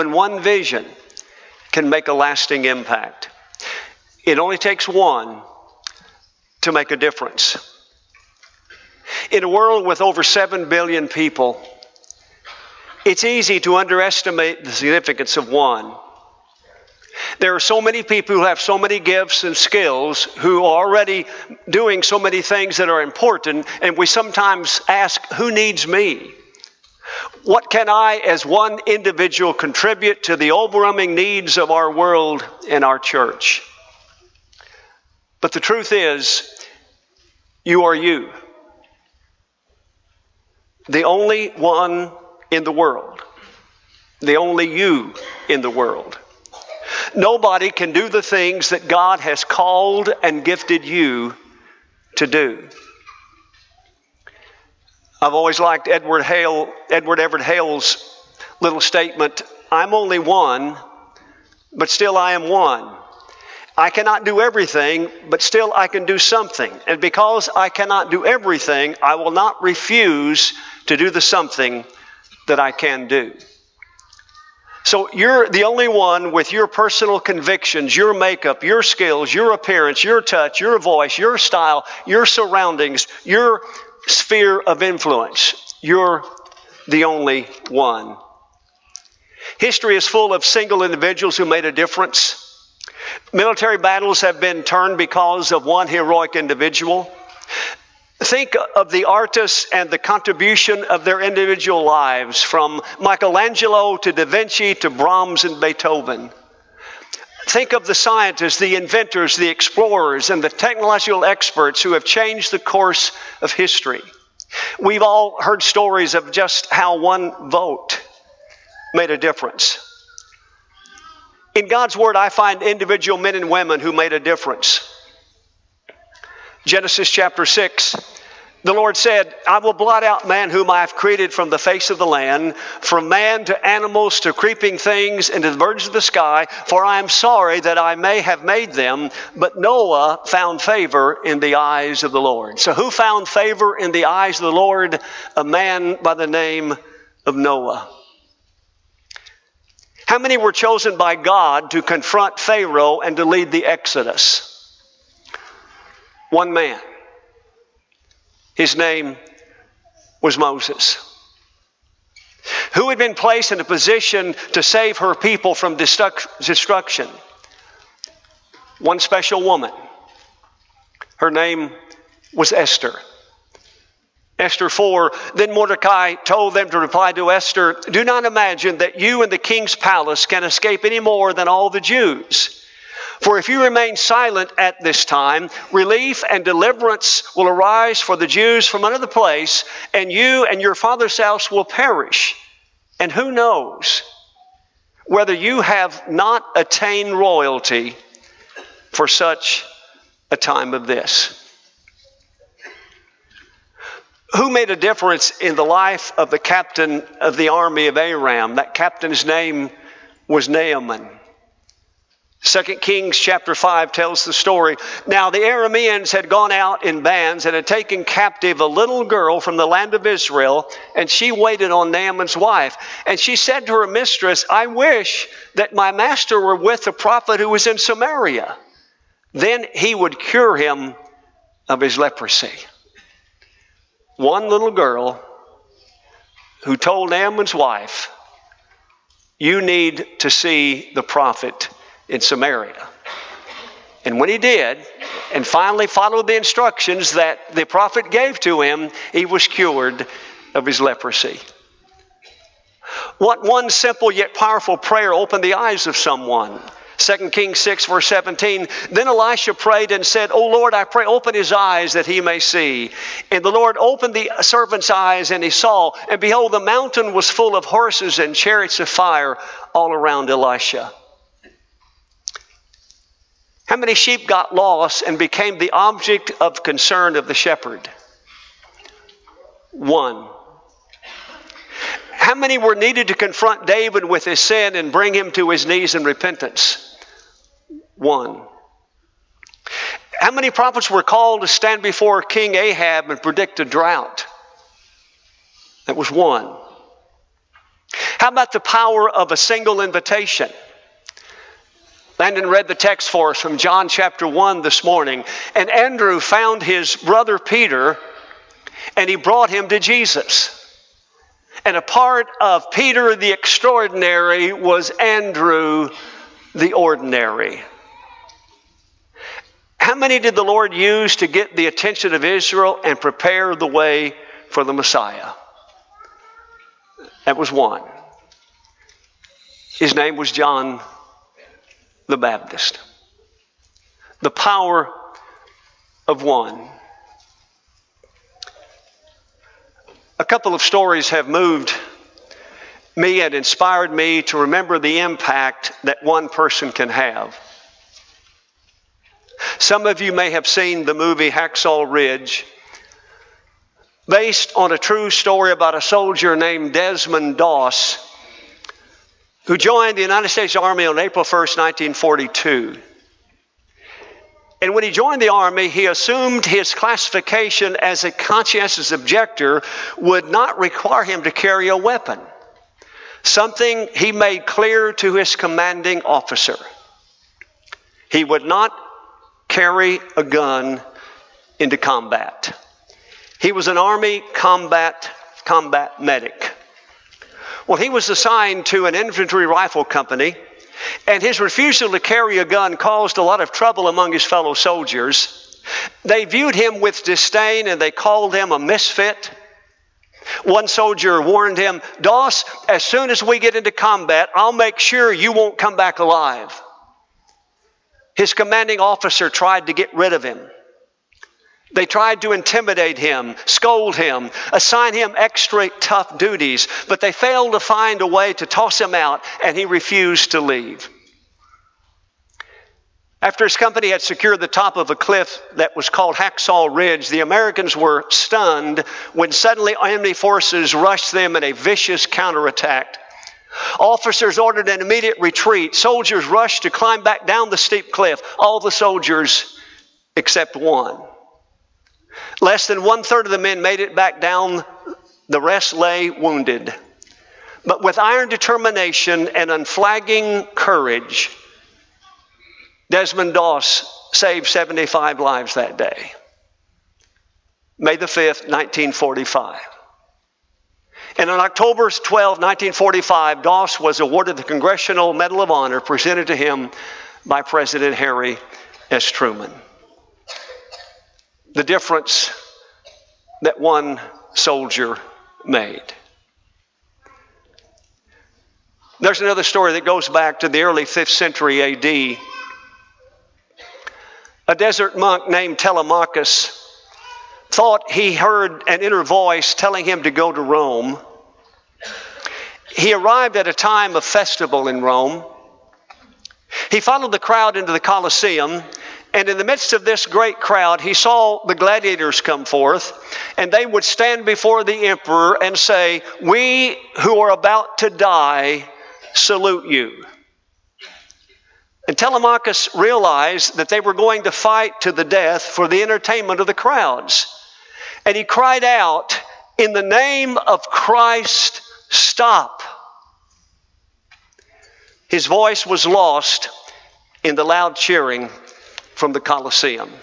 And one vision can make a lasting impact. It only takes one to make a difference. In a world with over 7 billion people, it's easy to underestimate the significance of one. There are so many people who have so many gifts and skills who are already doing so many things that are important, and we sometimes ask, who needs me? What can I, as one individual, contribute to the overwhelming needs of our world and our church? But the truth is, you are you. The only one in the world. The only you in the world. Nobody can do the things that God has called and gifted you to do. I've always liked Edward Everett Hale's little statement, I'm only one, but still I am one. I cannot do everything, but still I can do something. And because I cannot do everything, I will not refuse to do the something that I can do. So you're the only one with your personal convictions, your makeup, your skills, your appearance, your touch, your voice, your style, your surroundings, your sphere of influence. You're the only one. History is full of single individuals who made a difference. Military battles have been turned because of one heroic individual. Think of the artists and the contribution of their individual lives, from Michelangelo to Da Vinci to Brahms and Beethoven. Think of the scientists, the inventors, the explorers, and the technological experts who have changed the course of history. We've all heard stories of just how one vote made a difference. In God's Word, I find individual men and women who made a difference. Genesis chapter 6, the Lord said, I will blot out man whom I have created from the face of the land, from man to animals to creeping things and to the birds of the sky, for I am sorry that I may have made them. But Noah found favor in the eyes of the Lord. So who found favor in the eyes of the Lord? A man by the name of Noah. How many were chosen by God to confront Pharaoh and to lead the Exodus? One man. His name was Moses, who had been placed in a position to save her people from destruction. One special woman. Her name was Esther. Esther 4, then Mordecai told them to reply to Esther, do not imagine that you in the king's palace can escape any more than all the Jews. For if you remain silent at this time, relief and deliverance will arise for the Jews from another place, and you and your father's house will perish. And who knows whether you have not attained royalty for such a time of this. Who made a difference in the life of the captain of the army of Aram? That captain's name was Naaman. 2 Kings chapter 5 tells the story. Now the Arameans had gone out in bands and had taken captive a little girl from the land of Israel, and she waited on Naaman's wife. And she said to her mistress, I wish that my master were with the prophet who was in Samaria. Then he would cure him of his leprosy. One little girl who told Naaman's wife, you need to see the prophet in Samaria. And when he did, and finally followed the instructions that the prophet gave to him, he was cured of his leprosy. What one simple yet powerful prayer opened the eyes of someone. 2 Kings 6 verse 17, then Elisha prayed and said, O Lord, I pray, open his eyes that he may see. And the Lord opened the servant's eyes, and he saw, and behold, the mountain was full of horses and chariots of fire all around Elisha. How many sheep got lost and became the object of concern of the shepherd? One. How many were needed to confront David with his sin and bring him to his knees in repentance? One. How many prophets were called to stand before King Ahab and predict a drought? That was one. How about the power of a single invitation? Landon read the text for us from John chapter 1 this morning. And Andrew found his brother Peter, and he brought him to Jesus. And a part of Peter the extraordinary was Andrew the ordinary. How many did the Lord use to get the attention of Israel and prepare the way for the Messiah? That was one. His name was John the Baptist. The power of one. A couple of stories have moved me and inspired me to remember the impact that one person can have. Some of you may have seen the movie Hacksaw Ridge, based on a true story about a soldier named Desmond Doss, who joined the United States Army on April 1st, 1942. And when he joined the Army, he assumed his classification as a conscientious objector would not require him to carry a weapon, something he made clear to his commanding officer. He would not carry a gun into combat. He was an Army combat medic. Well, he was assigned to an infantry rifle company, and his refusal to carry a gun caused a lot of trouble among his fellow soldiers. They viewed him with disdain, and they called him a misfit. One soldier warned him, "Doss, as soon as we get into combat, I'll make sure you won't come back alive." His commanding officer tried to get rid of him. They tried to intimidate him, scold him, assign him extra tough duties, but they failed to find a way to toss him out, and he refused to leave. After his company had secured the top of a cliff that was called Hacksaw Ridge, the Americans were stunned when suddenly enemy forces rushed them in a vicious counterattack. Officers ordered an immediate retreat. Soldiers rushed to climb back down the steep cliff. All the soldiers except one. Less than 1/3 of the men made it back down. The rest lay wounded. But with iron determination and unflagging courage, Desmond Doss saved 75 lives that day. May the 5th, 1945. And on October 12, 1945, Doss was awarded the Congressional Medal of Honor presented to him by President Harry S. Truman. The difference that one soldier made. There's another story that goes back to the early 5th century AD. A desert monk named Telemachus thought he heard an inner voice telling him to go to Rome. He arrived at a time of festival in Rome. He followed the crowd into the Colosseum, and in the midst of this great crowd, he saw the gladiators come forth, and they would stand before the emperor and say, "We who are about to die salute you." And Telemachus realized that they were going to fight to the death for the entertainment of the crowds. And he cried out, "In the name of Christ, stop." His voice was lost in the loud cheering from the Colosseum.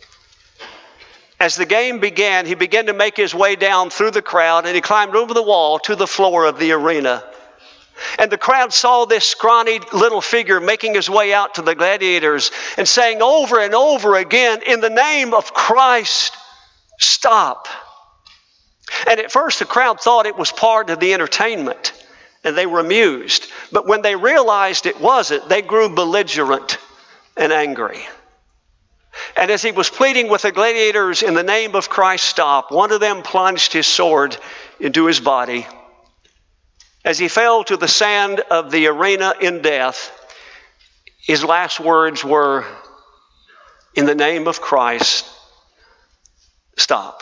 As the game began, he began to make his way down through the crowd, and he climbed over the wall to the floor of the arena. And the crowd saw this scrawny little figure making his way out to the gladiators and saying over and over again, "In the name of Christ, stop." And at first the crowd thought it was part of the entertainment, and they were amused. But when they realized it wasn't, they grew belligerent and angry. And as he was pleading with the gladiators, "In the name of Christ, stop," one of them plunged his sword into his body. As he fell to the sand of the arena in death, his last words were, "In the name of Christ, stop."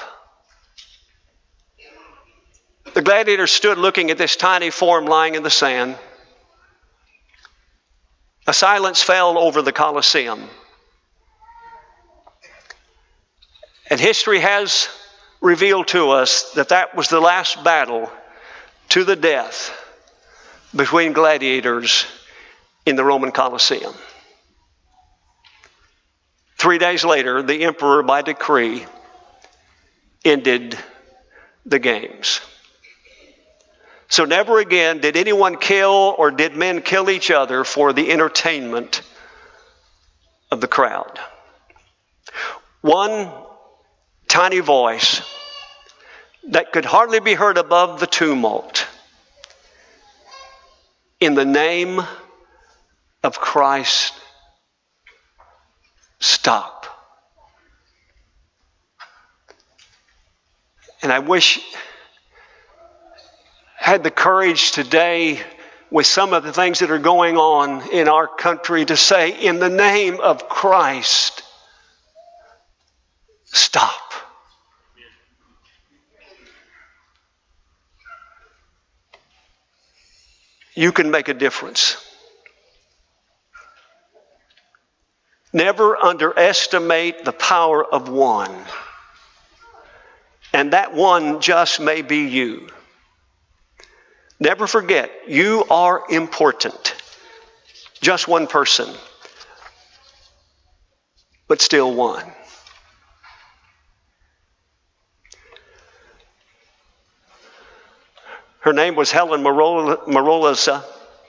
The gladiators stood looking at this tiny form lying in the sand. A silence fell over the Colosseum. And history has revealed to us that that was the last battle to the death between gladiators in the Roman Colosseum. 3 days later, the emperor, by decree, ended the games. So never again did anyone kill or did men kill each other for the entertainment of the crowd. One tiny voice that could hardly be heard above the tumult. In the name of Christ, stop. And I wish I had the courage today, with some of the things that are going on in our country, to say, in the name of Christ, stop. You can make a difference. Never underestimate the power of one. And that one just may be you. Never forget, you are important. Just one person, but still one. Her name was Helen Marolza.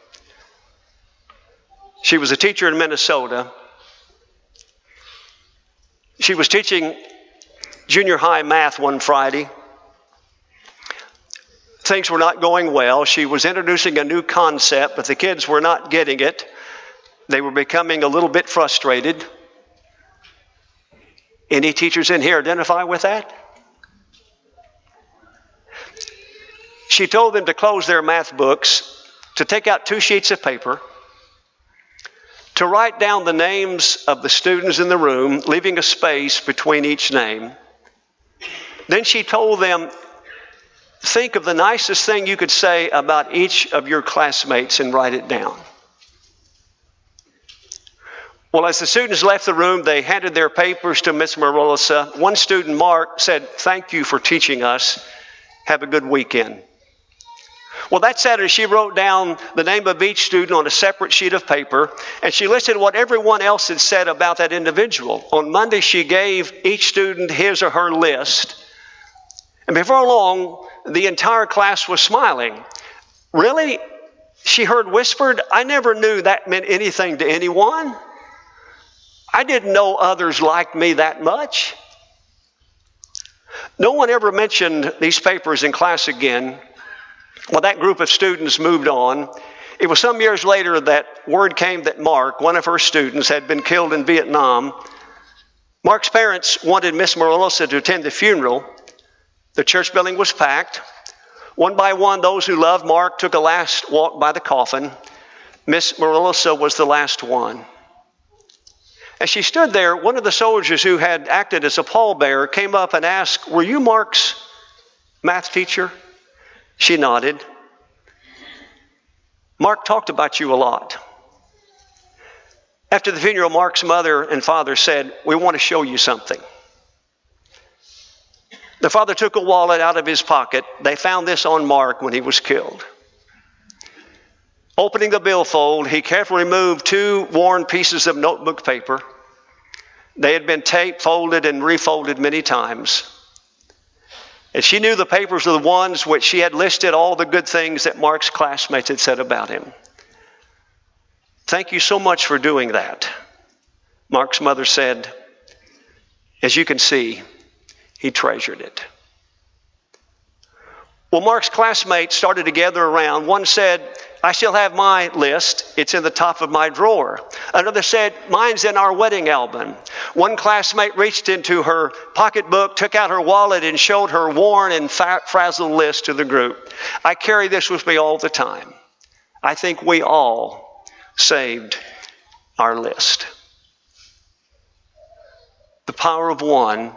She was a teacher in Minnesota. She was teaching junior high math one Friday. Things were not going well. She was introducing a new concept, but the kids were not getting it. They were becoming a little bit frustrated. Any teachers in here identify with that? She told them to close their math books, to take out 2 sheets of paper, to write down the names of the students in the room, leaving a space between each name. Then she told them, think of the nicest thing you could say about each of your classmates and write it down. Well, as the students left the room, they handed their papers to Miss Marolza. One student, Mark, said, "Thank you for teaching us. Have a good weekend." Well, that Saturday, she wrote down the name of each student on a separate sheet of paper, and she listed what everyone else had said about that individual. On Monday, she gave each student his or her list. And before long, the entire class was smiling. "Really?" she heard whispered. "I never knew that meant anything to anyone. I didn't know others liked me that much." No one ever mentioned these papers in class again. Well, that group of students moved on. It was some years later that word came that Mark, one of her students, had been killed in Vietnam. Mark's parents wanted Miss Marolza to attend the funeral. The church building was packed. One by one, those who loved Mark took a last walk by the coffin. Miss Marolza was the last one. As she stood there, one of the soldiers who had acted as a pallbearer came up and asked, "Were you Mark's math teacher?" She nodded. "Mark talked about you a lot." After the funeral, Mark's mother and father said, "We want to show you something." The father took a wallet out of his pocket. They found this on Mark when he was killed. Opening the billfold, he carefully removed 2 worn pieces of notebook paper. They had been taped, folded, and refolded many times. And she knew the papers were the ones which she had listed all the good things that Mark's classmates had said about him. "Thank you so much for doing that," Mark's mother said. As you can see, he treasured it. Well, Mark's classmates started to gather around. One said, "I still have my list. It's in the top of my drawer." Another said, "Mine's in our wedding album." One classmate reached into her pocketbook, took out her wallet, and showed her worn and frazzled list to the group. "I carry this with me all the time. I think we all saved our list." The power of one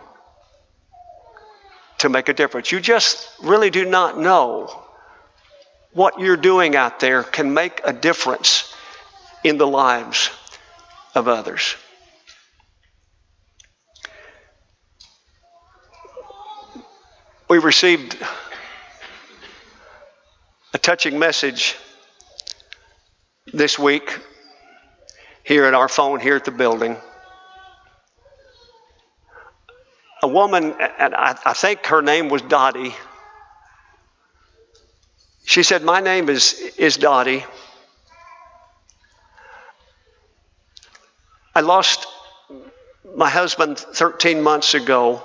to make a difference. You just really do not know what you're doing out there can make a difference in the lives of others. We received a touching message this week here at our phone here at the building. A woman, and I think her name was Dottie. She said, "My name is Dottie. I lost my husband 13 months ago,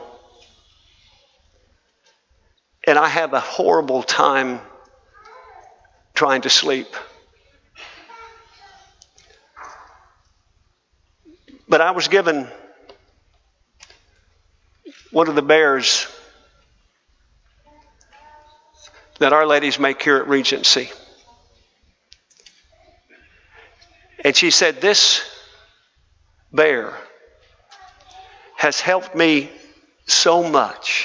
and I have a horrible time trying to sleep. But I was given one of the bears that our ladies make here at Regency. And she said, this bear has helped me so much.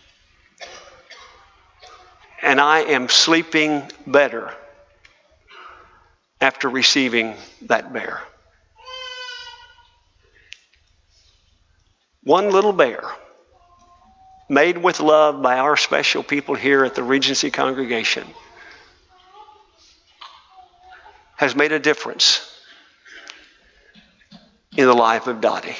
And I am sleeping better after receiving that bear." One little bear, made with love by our special people here at the Regency congregation, has made a difference in the life of Dottie.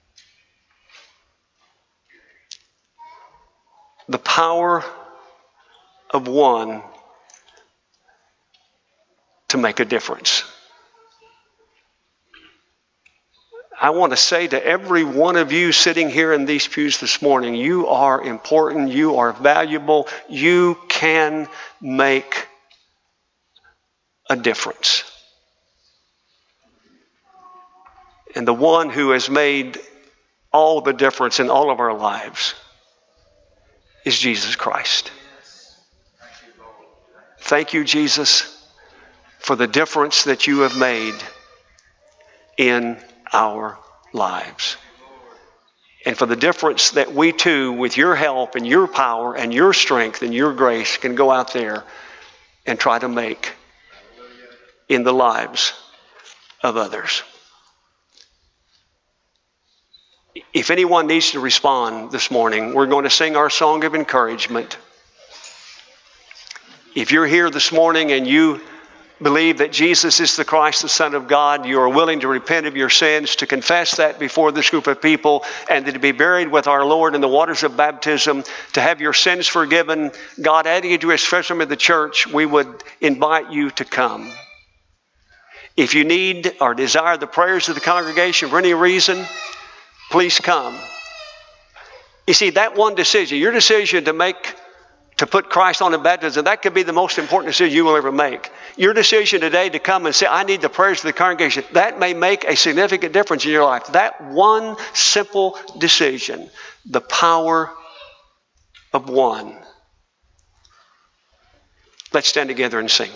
The power of one to make a difference. I want to say to every one of you sitting here in these pews this morning, you are important, you are valuable, you can make a difference. And the one who has made all the difference in all of our lives is Jesus Christ. Thank you, Jesus, for the difference that you have made in our lives. And for the difference that we too, with your help and your power and your strength and your grace, can go out there and try to make in the lives of others. If anyone needs to respond this morning, we're going to sing our song of encouragement. If you're here this morning and you believe that Jesus is the Christ, the Son of God, you are willing to repent of your sins, to confess that before this group of people, and to be buried with our Lord in the waters of baptism, to have your sins forgiven, God adding you to His treasure of the church, we would invite you to come. If you need or desire the prayers of the congregation for any reason, please come. You see, that one decision, your decision to put Christ on in baptism, that could be the most important decision you will ever make. Your decision today to come and say, I need the prayers of the congregation, that may make a significant difference in your life. That one simple decision, the power of one. Let's stand together and sing.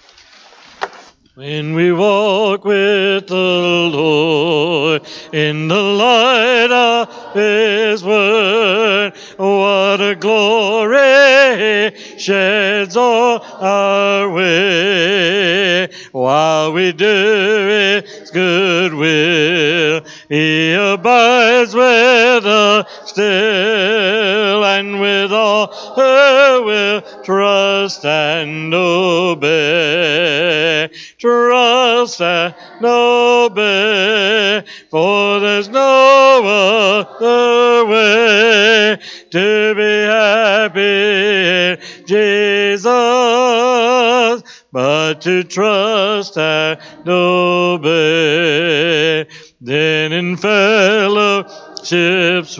When we walk with the Lord in the light of His word, what a glory sheds all our way. While we do His good will, He abides with us still, and with all who will trust and obey. Trust and obey, for there's no other way to be happy in Jesus, but to trust and obey. Then in fellowships